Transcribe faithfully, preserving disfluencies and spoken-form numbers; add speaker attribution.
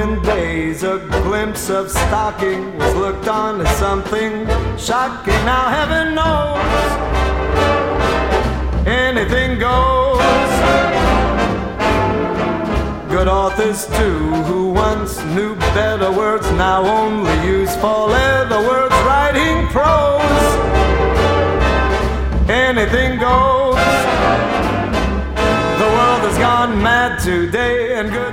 Speaker 1: olden days, a glimpse of stocking was looked on as something shocking. Now heaven knows anything goes. Good authors too, who once knew better words, now only use four-letter words writing prose. Anything goes. The world has gone mad today, and good